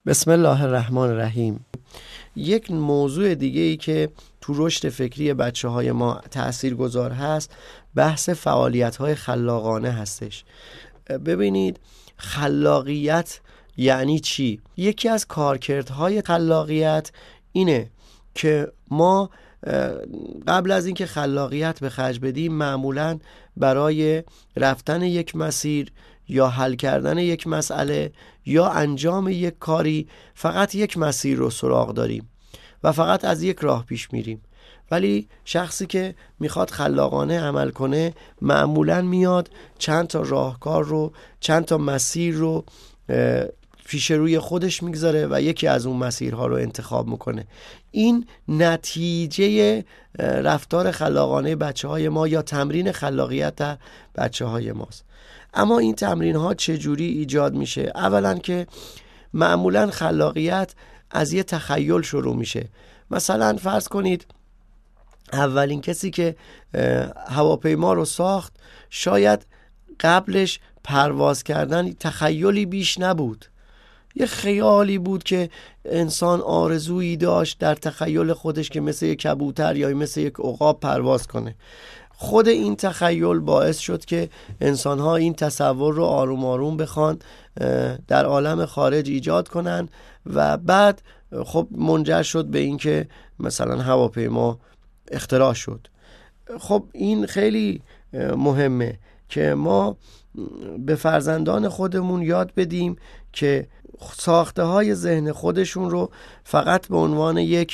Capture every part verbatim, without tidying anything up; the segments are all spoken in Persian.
بسم الله الرحمن الرحیم. یک موضوع دیگه ای که تو رشد فکری بچه های ما تاثیرگذار هست بحث فعالیت های خلاقانه هستش. ببینید خلاقیت یعنی چی؟ یکی از کارکردهای خلاقیت اینه که ما قبل از اینکه خلاقیت به خرج بدیم معمولاً برای رفتن یک مسیر یا حل کردن یک مسئله یا انجام یک کاری فقط یک مسیر رو سراغ داریم و فقط از یک راه پیش میریم. ولی شخصی که میخواد خلاقانه عمل کنه معمولاً میاد چند تا راهکار رو، چند تا مسیر رو پیش روی خودش میگذاره و یکی از اون مسیرها رو انتخاب میکنه. این نتیجه رفتار خلاقانه بچه های ما یا تمرین خلاقیت در بچه های ماست. اما این تمرین ها چجوری ایجاد میشه؟ اولا که معمولا خلاقیت از یه تخیل شروع میشه. مثلا فرض کنید اولین کسی که هواپیما رو ساخت شاید قبلش پرواز کردن تخیلی بیش نبود، یه خیالی بود که انسان آرزویی داشت در تخیل خودش که مثل یک کبوتر یا مثل یک عقاب پرواز کنه. خود این تخیل باعث شد که انسان‌ها این تصور رو آروم آروم بخوان در عالم خارج ایجاد کنن و بعد خب منجر شد به این که مثلا هواپیما اختراع شد. خب این خیلی مهمه که ما به فرزندان خودمون یاد بدیم که ساخته های ذهن خودشون رو فقط به عنوان یک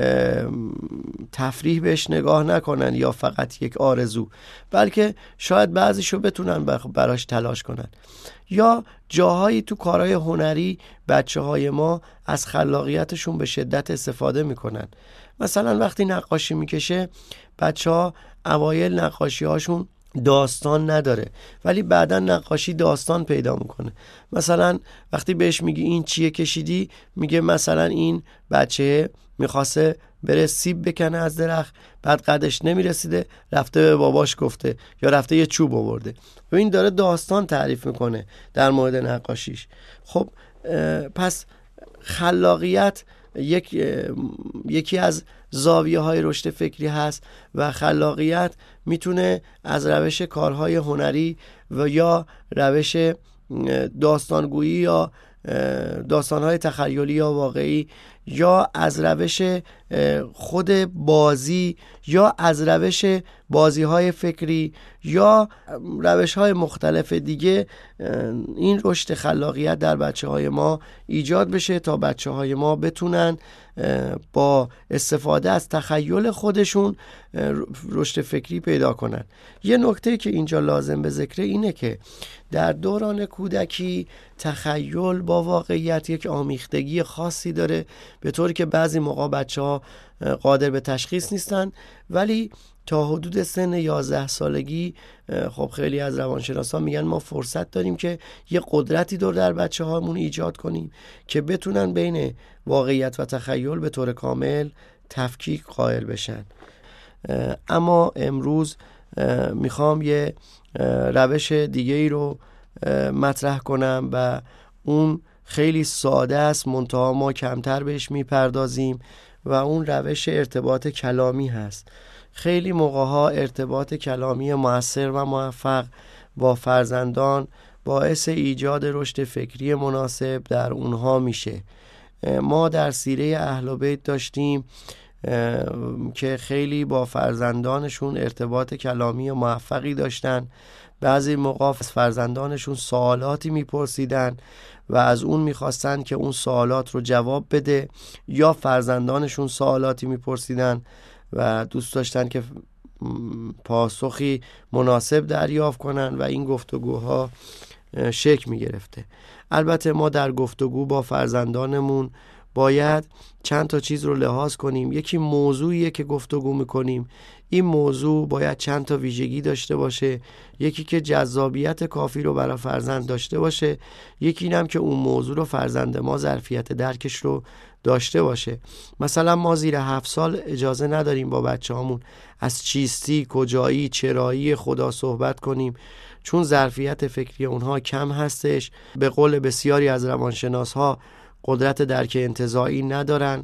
تفریح بهش نگاه نکنن یا فقط یک آرزو، بلکه شاید بعضیشو بتونن براش تلاش کنن. یا جاهایی تو کارهای هنری بچه های ما از خلاقیتشون به شدت استفاده میکنن. مثلا وقتی نقاشی میکشه بچه ها اوایل نقاشی هاشون داستان نداره ولی بعدا نقاشی داستان پیدا میکنه. مثلا وقتی بهش میگی این چیه کشیدی، میگه مثلا این بچه میخواسته بره سیب بکنه از درخت، بعد قدش نمیرسیده رفته به باباش گفته یا رفته یه چوب آورده و این داره داستان تعریف میکنه در مورد نقاشیش. خب پس خلاقیت یک یکی از زاویه های رشد فکری هست و خلاقیت میتونه از روش کارهای هنری و یا روش داستانگویی یا داستانهای تخیلی یا واقعی یا از روش خود بازی یا از روش بازی‌های فکری یا روش‌های مختلف دیگه این رشد خلاقیت در بچه‌های ما ایجاد بشه تا بچه‌های ما بتونن با استفاده از تخیل خودشون رشد فکری پیدا کنن. یه نکته که اینجا لازم به ذکره اینه که در دوران کودکی تخیل با واقعیت یک آمیختگی خاصی داره، به طوری که بعضی موقع بچه‌ها قادر به تشخیص نیستن، ولی تا حدود سن یازده سالگی خب خیلی از روانشناسان میگن ما فرصت داریم که یه قدرتی دور در بچه هامون ایجاد کنیم که بتونن بین واقعیت و تخیل به طور کامل تفکیک قائل بشن. اما امروز میخوام یه روش دیگه ای رو مطرح کنم و اون خیلی ساده است، منتها ما کمتر بهش میپردازیم و اون روش ارتباط کلامی هست. خیلی موقعها ارتباط کلامی مؤثر و موفق با فرزندان باعث ایجاد رشد فکری مناسب در اونها میشه. ما در سیره اهل بیت داشتیم که خیلی با فرزندانشون ارتباط کلامی موفقی داشتن. بعضی موقع از فرزندانشون سوالاتی میپرسیدن و از اون میخواستن که اون سوالات رو جواب بده، یا فرزندانشون سوالاتی میپرسیدن و دوست داشتن که پاسخی مناسب دریافت کنن و این گفتگوها شکل میگرفته. البته ما در گفتگو با فرزندانمون باید چند تا چیز رو لحاظ کنیم. یکی موضوعیه که گفتگو میکنیم، این موضوع باید چند تا ویژگی داشته باشه. یکی که جذابیت کافی رو برای فرزند داشته باشه، یکی اینم که اون موضوع رو فرزند ما ظرفیت درکش رو داشته باشه. مثلا ما زیر هفت سال اجازه نداریم با بچه هامون از چیستی، کجایی، چرایی خدا صحبت کنیم، چون ظرفیت فکری اونها کم هستش. به قول بسیاری از روانشناس ها قدرت درک انتزاعی ندارن.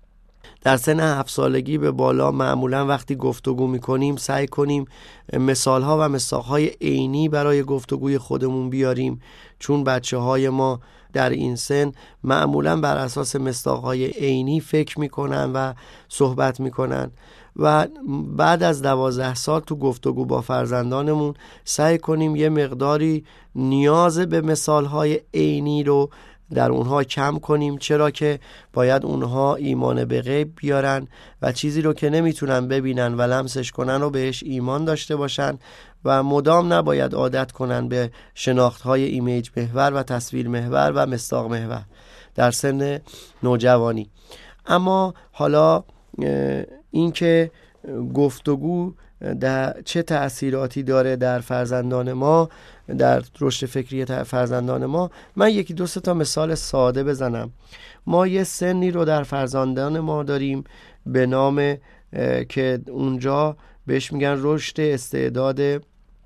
در سن هفت سالگی به بالا معمولا وقتی گفتگو میکنیم سعی کنیم مثالها و مصداقهای عینی برای گفتگوی خودمون بیاریم، چون بچه های ما در این سن معمولا بر اساس مصداقهای عینی فکر میکنن و صحبت میکنن. و بعد از دوازده سال تو گفتگو با فرزندانمون سعی کنیم یه مقداری نیاز به مثالهای عینی رو در اونها کم کنیم، چرا که باید اونها ایمان به غیب بیارن و چیزی رو که نمیتونن ببینن و لمسش کنن و بهش ایمان داشته باشن و مدام نباید عادت کنن به شناختهای ایمیج محور و تصویر محور و مصداق محور در سن نوجوانی. اما حالا این که گفتگو در چه تأثیراتی داره در فرزندان ما، در رشد فکری فرزندان ما، من یکی دو سه تا مثال ساده بزنم. ما یه سنی رو در فرزندان ما داریم به نام که اونجا بهش میگن رشد استعداد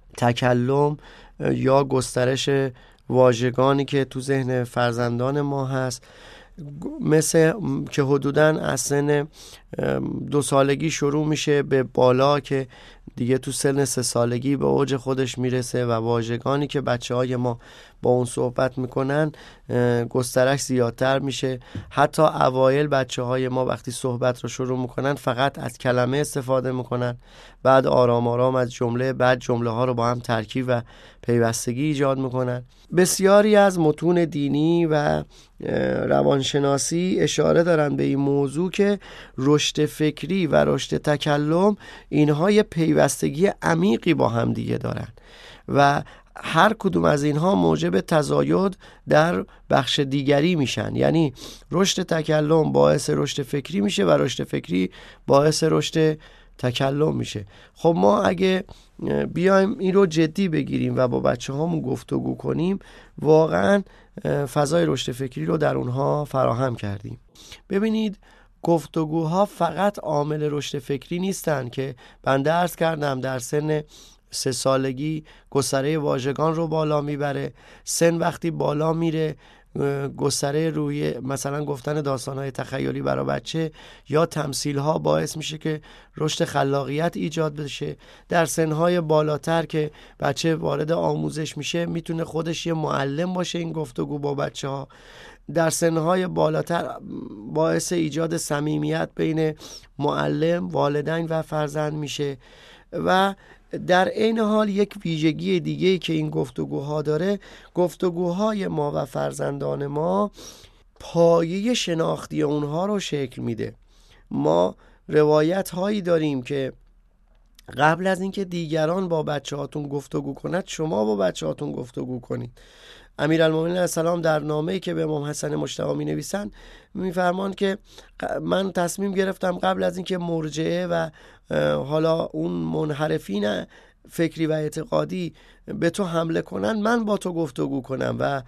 تکلم یا گسترش واژگانی که تو ذهن فرزندان ما هست، مثل که حدوداً از سن دو سالگی شروع میشه به بالا که دیگه تو سن سه سالگی به اوج خودش میرسه و واژگانی که بچه های ما با اون صحبت میکنن گسترش زیادتر میشه. حتی اوایل بچه های ما وقتی صحبت رو شروع میکنن فقط از کلمه استفاده میکنن، بعد آرام آرام از جمله، بعد جمله ها رو با هم ترکیب و پیوستگی ایجاد میکنن. بسیاری از متون دینی و روانشناسی اشاره دارن به این موضوع که رشد فکری و رشد تکلم اینها یه پیوستگی عمیقی با هم دیگه دارن و هر کدوم از اینها موجب تزاید در بخش دیگری میشن. یعنی رشد تکلم باعث رشد فکری میشه و رشد فکری باعث رشد تکلم میشه. خب ما اگه بیایم این رو جدی بگیریم و با بچه هامون گفتگو کنیم، واقعا فضای رشد فکری رو در اونها فراهم کردیم. ببینید گفتگوها فقط عامل رشد فکری نیستن که بنده عرض کردم در سن سه سالگی گستره واژگان رو بالا میبره. سن وقتی بالا میره گستره روی مثلا گفتن داستان‌های تخیلی برای بچه یا تمثیل‌ها باعث میشه که رشد خلاقیت ایجاد بشه. در سن‌های بالاتر که بچه وارد آموزش میشه میتونه خودش یه معلم باشه این گفتگو با بچه‌ها. در سن‌های بالاتر باعث ایجاد صمیمیت بین معلم، والدین و فرزند میشه. و در عین حال یک ویژگی دیگه‌ای که این گفتگوها داره، گفتگوهای ما و فرزندان ما پایه شناختی اونها رو شکل میده. ما روایت هایی داریم که قبل از اینکه دیگران با بچه هاتون گفتگو کنند شما با بچه هاتون گفتگو کنید. امیرالمومنین علیه السلام در نامه‌ای که به امام حسن مجتبی می نویسن میفرمان که من تصمیم گرفتم قبل از اینکه مرجعه و حالا اون منحرفین فکری و اعتقادی به تو حمله کنن، من با تو گفتگو کنم و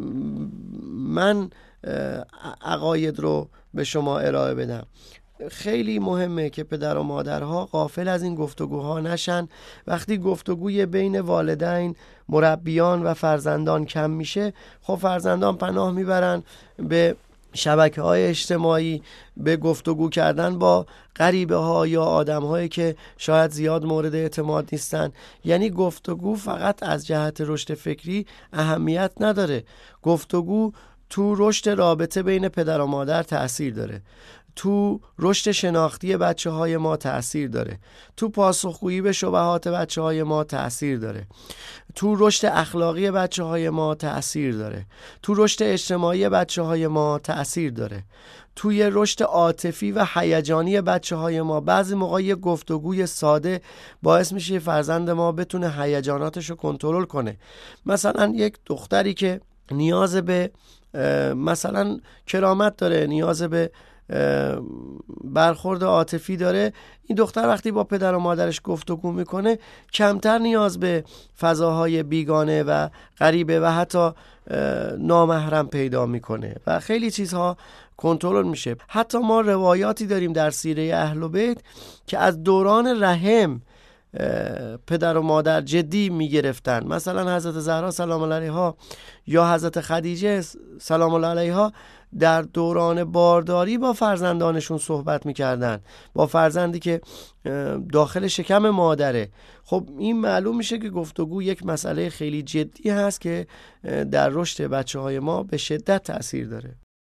من عقاید رو به شما ارائه بدم. خیلی مهمه که پدر و مادرها غافل از این گفتگوها نشن. وقتی گفتگوی بین والدین، مربیان و فرزندان کم میشه، خب فرزندان پناه میبرن به شبکه‌های اجتماعی، به گفتگو کردن با غریبه ها یا آدم هایی که شاید زیاد مورد اعتماد نیستن. یعنی گفتگو فقط از جهت رشد فکری اهمیت نداره، گفتگو تو رشد رابطه بین پدر و مادر تأثیر داره، تو رشد شناختی بچه های ما تأثیر داره، تو پاسخگویی به شبهات بچه های ما تأثیر داره، تو رشد اخلاقی بچه های ما تأثیر داره، تو رشد اجتماعی بچه های ما تأثیر داره، توی رشد عاطفی و هیجانی بچه های ما. بعضی موقع یه گفتگوی ساده باعث میشه فرزند ما بتونه هیجاناتش رو کنترل کنه. مثلا یک دختری که نیاز به مثلا کرامت داره، نیاز به برخورد عاطفی داره، این دختر وقتی با پدر و مادرش گفتگو میکنه کمتر نیاز به فضاهای بیگانه و غریبه و حتی نامحرم پیدا میکنه و خیلی چیزها کنترل میشه. حتی ما روایاتی داریم در سیره اهل بیت که از دوران رحم پدر و مادر جدی میگرفتن. مثلا حضرت زهرا سلام الله علیها یا حضرت خدیجه سلام الله علیها در دوران بارداری با فرزندانشون صحبت میکردن، با فرزندی که داخل شکم مادره. خب این معلوم میشه که گفتگو یک مسئله خیلی جدی هست که در رشد بچه های ما به شدت تأثیر داره.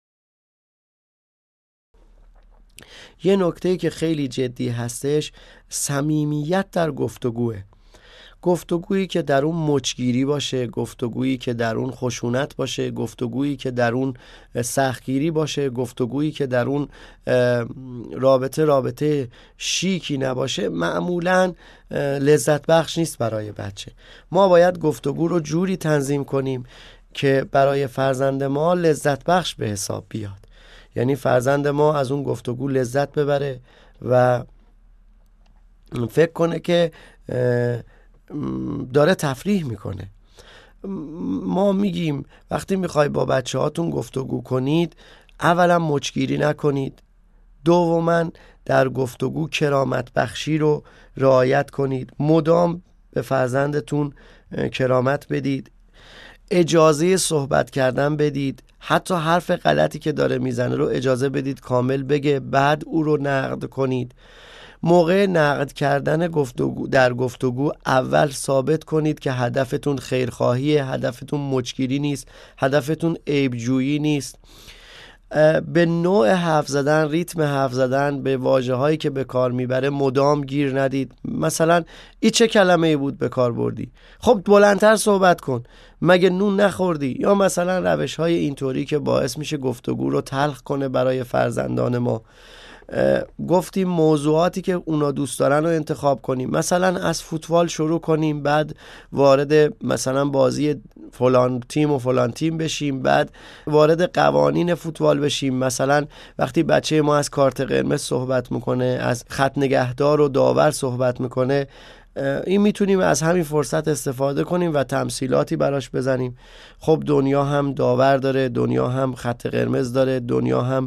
یه نکته که خیلی جدی هستش صمیمیت در گفتگوه. گفتگویی که در اون مچگیری باشه، گفتگویی که در اون خشونت باشه، گفتگویی که در اون سختگیری باشه، گفتگویی که در اون رابطه رابطه شیکی نباشه، معمولاً لذت بخش نیست برای بچه. ما باید گفتگو رو جوری تنظیم کنیم که برای فرزند ما لذت بخش به حساب بیاد. یعنی فرزند ما از اون گفتگو لذت ببره و فکر کنه که داره تفریح میکنه. ما میگیم وقتی میخوای با بچه هاتون گفتگو کنید، اولا مچگیری نکنید، دوما در گفتگو کرامت بخشی رو رعایت کنید، مدام به فرزندتون کرامت بدید، اجازه صحبت کردن بدید، حتی حرف غلطی که داره میزنه رو اجازه بدید کامل بگه، بعد او رو نقد کنید. موقع نقد کردن گفتگو در گفتگو اول ثابت کنید که هدفتون خیرخواهیه، هدفتون مچگیری نیست، هدفتون عیبجویی نیست. به نوع حرف زدن، ریتم حرف زدن، به واژه هایی که به کار میبره مدام گیر ندید. مثلا این چه کلمه ای بود به کار بردی؟ خب بلندتر صحبت کن، مگه نون نخوردی؟ یا مثلا روش های اینطوری که باعث میشه گفتگو رو تلخ کنه برای فرزندان ما. گفتیم موضوعاتی که اونا دوست دارن رو انتخاب کنیم، مثلا از فوتبال شروع کنیم، بعد وارد مثلا بازی فلان تیم و فلان تیم بشیم، بعد وارد قوانین فوتبال بشیم. مثلا وقتی بچه ما از کارت قرمز صحبت میکنه، از خط نگهدار و داور صحبت میکنه، این میتونیم از همین فرصت استفاده کنیم و تمثیلاتی براش بزنیم. خب دنیا هم داور داره، دنیا هم خط قرمز داره، دنیا هم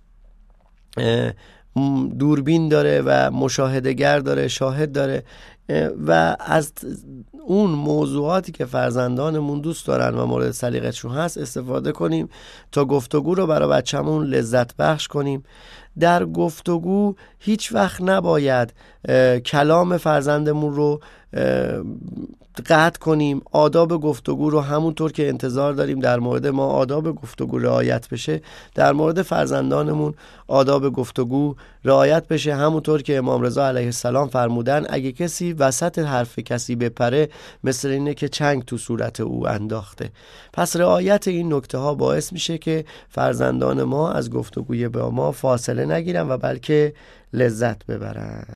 دوربین داره و مشاهده‌گر داره، شاهد داره، و از اون موضوعاتی که فرزندانمون دوست دارن و مورد سلیقه‌شون هست استفاده کنیم تا گفتگو رو برای بچه‌مون لذت بخش کنیم. در گفتگو هیچ وقت نباید کلام فرزندمون رو قطع کنیم. آداب گفتگو رو همونطور که انتظار داریم در مورد ما آداب گفتگو رعایت بشه، در مورد فرزندانمون آداب گفتگو رعایت بشه، همونطور که امام رضا علیه السلام فرمودن اگه کسی وسط حرف کسی بپره مثل اینه که چنگ تو صورت او انداخته. پس رعایت این نکته ها باعث میشه که فرزندان ما از گفتگوی با ما فاصله نگیرن و بلکه لذت ببرن.